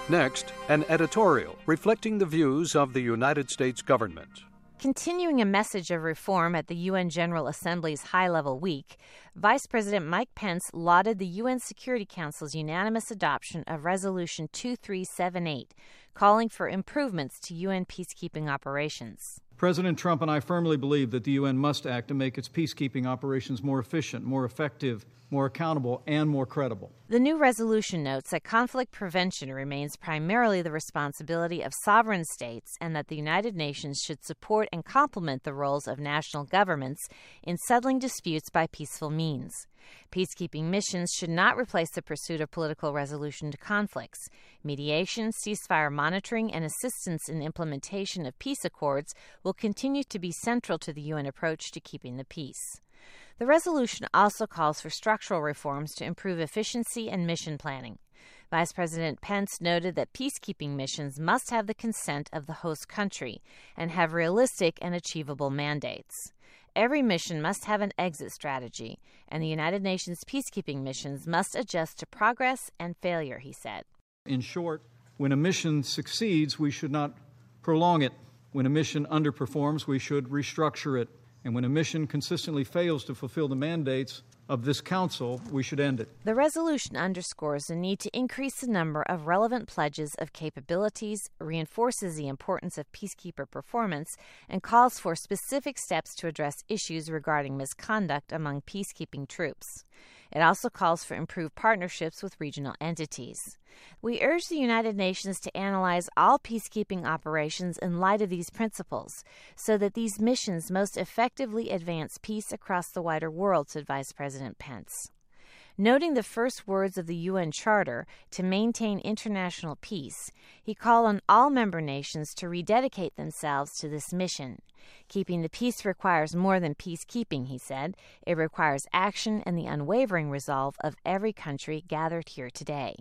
Next, an editorial reflecting the views of the United States government. Continuing a message of reform at the UN General Assembly's high-level week, Vice President Mike Pence lauded the UN Security Council's unanimous adoption of Resolution 2378, calling for improvements to UN peacekeeping operations. President Trump and I firmly believe that the UN must act to make its peacekeeping operations more efficient, more effective, more accountable, and more credible. The new resolution notes that conflict prevention remains primarily the responsibility of sovereign states and that the United Nations should support and complement the roles of national governments in settling disputes by peaceful means. Peacekeeping missions should not replace the pursuit of political resolution to conflicts. Mediation, ceasefire monitoring, and assistance in implementation of peace accords will continue to be central to the UN approach to keeping the peace. The resolution also calls for structural reforms to improve efficiency and mission planning. Vice President Pence noted that peacekeeping missions must have the consent of the host country and have realistic and achievable mandates. Every mission must have an exit strategy, and the United Nations peacekeeping missions must adjust to progress and failure, he said. In short, when a mission succeeds, we should not prolong it. When a mission underperforms, we should restructure it. And when a mission consistently fails to fulfill the mandates of this Council, we should end it. The resolution underscores the need to increase the number of relevant pledges of capabilities, reinforces the importance of peacekeeper performance, and calls for specific steps to address issues regarding misconduct among peacekeeping troops. It also calls for improved partnerships with regional entities. We urge the United Nations to analyze all peacekeeping operations in light of these principles so that these missions most effectively advance peace across the wider world, said Vice President Pence. Noting the first words of the UN Charter to maintain international peace, he called on all member nations to rededicate themselves to this mission. Keeping the peace requires more than peacekeeping, he said. It requires action and the unwavering resolve of every country gathered here today.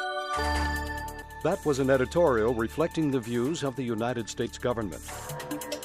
That was an editorial reflecting the views of the United States government.